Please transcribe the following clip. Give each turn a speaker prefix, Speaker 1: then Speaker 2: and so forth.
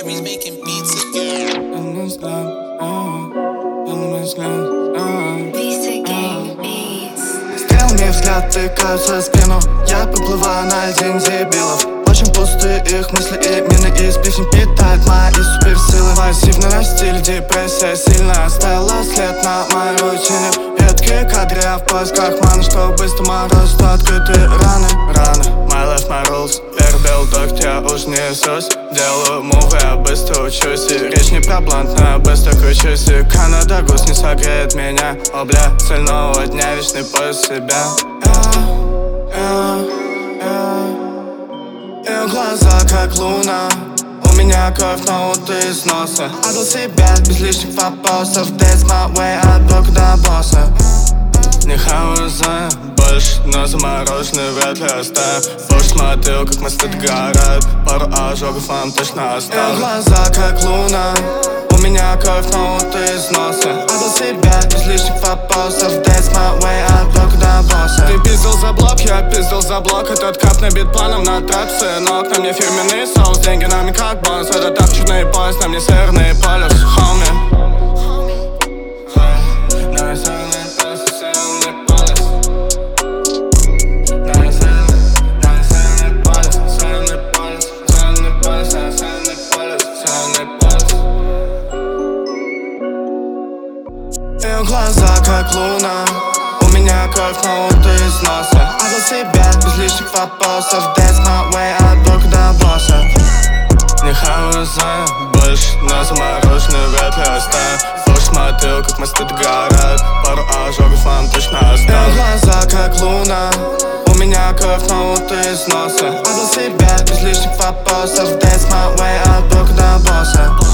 Speaker 1: Gary's making beats again.
Speaker 2: Стрелами взгляд тыкаются в спину. Я поплываю на один дебилов. Очень пустые их мысли и мины. Из песен питает мои суперсилы. Массивный стиль, депрессия сильно оставила след на моей рутине. Редкие кадры, я в поисках маны, чтобы быстро морозить открытые раны. My life, my rules. Первый дождь, я уж несусь. Делаю мувы, я быстро учусь. И речь не про блант, но я быстро кручусь. И Канада гусь не согреет меня. О, бля, цель нового дня, вечный поиск себя. Ее глаза как луна. У меня кровь, но вот из носа. Отдал себя без лишних вопросов. That's my way, от блока до босса. Не хауза, больше, но замороженный вряд ли оставим. Больше смотрел, как мосты догорают. Пару ожогов вам точно оставлю. Ее глаза как луна. У меня кровь, но вот из носа. Отдал себя без лишних вопросов. That's my way, от блока до босса. Ты пиздил за блок, я пиздил за блок. Этот кап набит планом на трапсе. Но на мне фирменный соус, деньги нами как бонус. Это так чудный поезд, на мне северный полюс, homie. Ее глаза как луна. У меня кровь, но вот из носа. Отдал себя без лишних вопросов. That's my way, от блока до босса. Не хауза, больше, но замороженный вряд ли оставим. Больше смотрел, как мосты догорают. Пару ожогов вам точно оставлю. Ее глаза как луна. У меня кровь, но вот из носа. Отдал себя без лишних вопросов. That's my way, от блока до босса.